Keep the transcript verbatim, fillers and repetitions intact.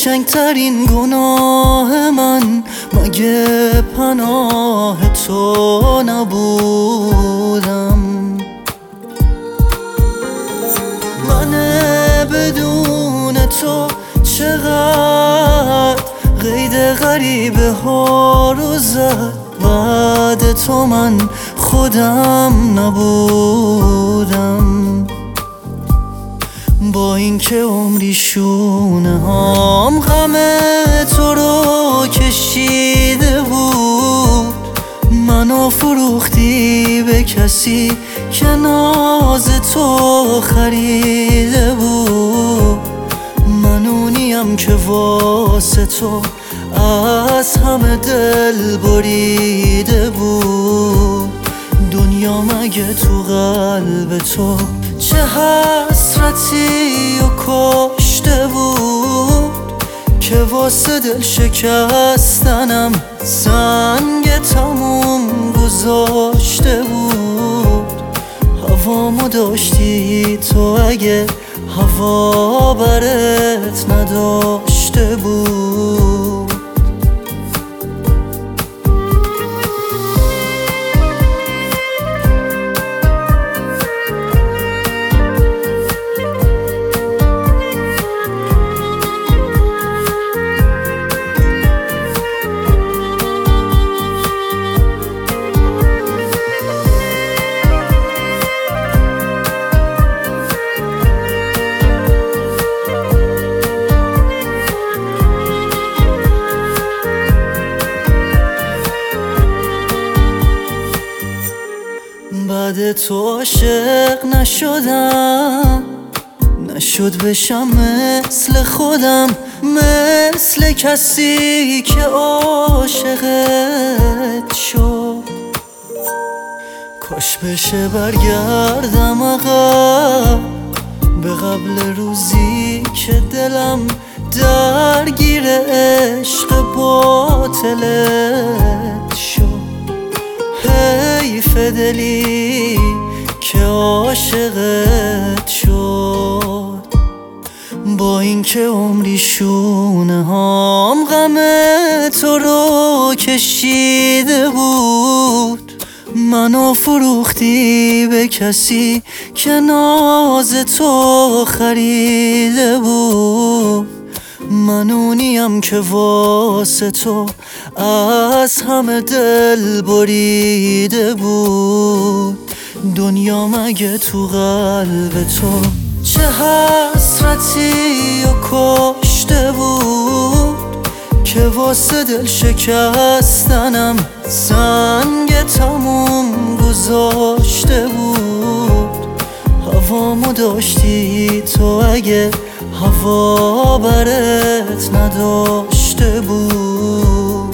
قشنگترین گناه من مگه پناه تو نبودم؟ من بدون تو چقدر قید غریبه ها رو زد، بعد تو من خودم نبودم. با اینکه عمری شونه هام غم تو رو کشیده بود، منو فروختی به کسی که ناز تو خریده بود. من اونیم که واسه تو از همه دل بریده بود. دنیا مگه تو قلب تو چه حسرتی و کشته بود که واسه دل شکستنم سنگ تموم گذاشته بود. هوامو داشتی تو اگه هوا برت نداشته بود. بعد تو عاشق نشدم، نشد بشم مثل خودم، مثل کسی که عاشقت شد. کاش بشه برگردم عقب به قبل روزی که دلم درگیر عشق باطلت شد. حیف دلی که عاشقت شد. با اینکه عمری شونه هام غم تو رو کشیده بود، منو فروختی به کسی که ناز تو خریده بود. من اونیم که واسه تو از همه دل بریده بود. دنیا مگه تو قلب تو چه حسرتی و کشته بود که واسه دل شکستنم سنگ تموم گذاشته بود. هوامو داشتی تو اگه هوا برت نداشته بود.